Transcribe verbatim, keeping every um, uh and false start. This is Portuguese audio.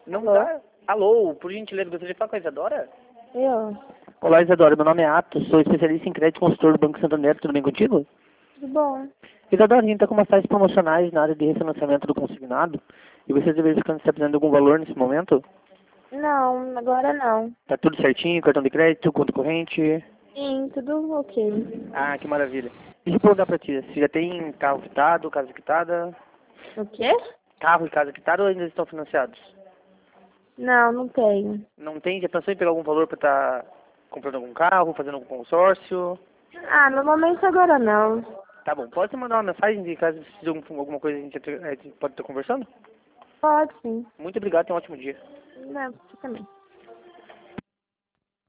Não Alô? dá. Alô, por gentileza, gostaria de falar com a Isadora? Eu? Olá, Isadora, meu nome é Atos, sou especialista em crédito consultor do Banco Santander, tudo bem contigo? Tudo bom? Isadora, a gente está com umas taxas promocionais na área de refinanciamento do consignado e você deveria ficar se está precisando de algum valor nesse momento? Não, agora não. Tá tudo certinho, cartão de crédito, conta corrente? Sim, tudo ok. Ah, que maravilha. Deixa eu perguntar pra ti, você já tem carro quitado, casa quitada? O quê? Carro e casa quitada ou ainda estão financiados? Não, não tenho. Não tem? Já pensou em pegar algum valor para estar comprando algum carro, fazendo algum consórcio? Ah, no momento agora não. Tá bom, pode me mandar uma mensagem de caso precise de algum- alguma coisa a gente, a gente pode estar conversando? Pode sim. Muito obrigado, tenha um ótimo dia. Não, você também.